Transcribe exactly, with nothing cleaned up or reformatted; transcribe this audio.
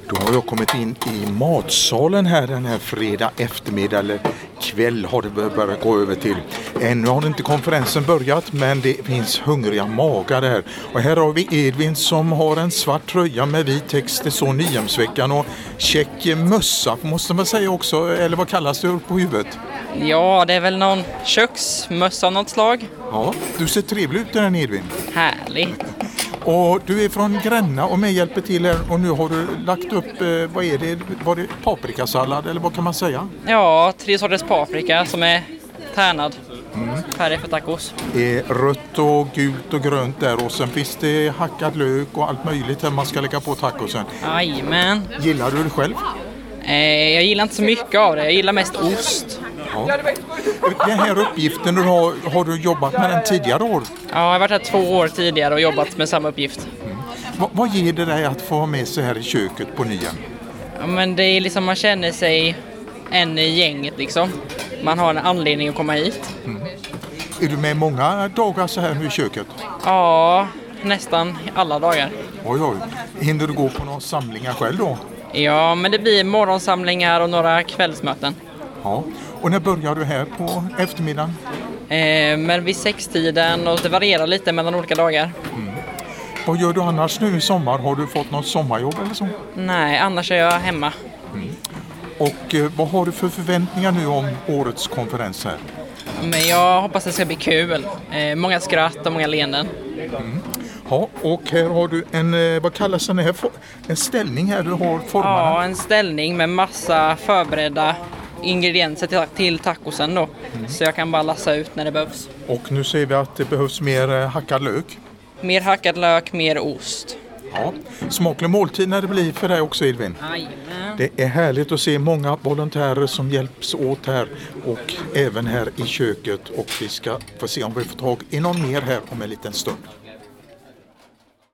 Då har jag kommit in i matsalen här den här fredag eftermiddag eller kväll har det börjat gå över till. Ännu har inte konferensen börjat men det finns hungriga magar där. Och här har vi Edvin som har en svart tröja med vit text, det står Nyhemsveckan och check mössa måste man säga också, eller vad kallas det på huvudet? Ja, det är väl någon köksmössa av något slag. Ja, du ser trevlig ut där Edvin. Härligt. Och du är från Gränna och med hjälper till här och nu har du lagt upp, eh, vad är det, var det paprikasallad eller vad kan man säga? Ja, tre sorters paprika som är tärnad. Mm. Färdig för tacos. Eh, rött och gult och grönt där och sen finns det hackad lök och allt möjligt här man ska lägga på tacosen. Jajamän. Gillar du det själv? Eh, jag gillar inte så mycket av det, jag gillar mest ost. Ja. Den här uppgiften du har, har du jobbat med den tidigare år? Ja, jag har varit här två år tidigare och jobbat med samma uppgift. Mm. Va, vad ger det dig att få ha med sig här i köket på Nyen? Ja, men det är liksom man känner sig en i gänget liksom. Man har en anledning att komma hit. Mm. Är du med många dagar så här nu i köket? Ja, nästan alla dagar. Oj, oj. Hinner du gå på några samlingar själv då? Ja, men det blir morgonsamlingar och några kvällsmöten. Ja, och när börjar du här på eftermiddagen? Eh, men vid sextiden och det varierar lite mellan olika dagar. Mm. Vad gör du annars nu i sommar? Har du fått något sommarjobb eller så? Nej, annars är jag hemma. Mm. Och eh, vad har du för förväntningar nu om årets konferens här? Men jag hoppas det ska bli kul. Eh, många skratt och många leenden. Mm. Ja, och här har du en, vad kallas den här, en ställning här du har formarna. Ja, en ställning med massa förberedda ingredienser till, till tacosen då. Mm. Så jag kan bara lassa ut när det behövs. Och nu ser vi att det behövs mer hackad lök. Mer hackad lök, mer ost. Ja, smaklig måltid när det blir för dig också Edvin. Jajamän. Det är härligt att se många volontärer som hjälps åt här och även här i köket och vi ska få se om vi får tag i någon mer här om en liten stund.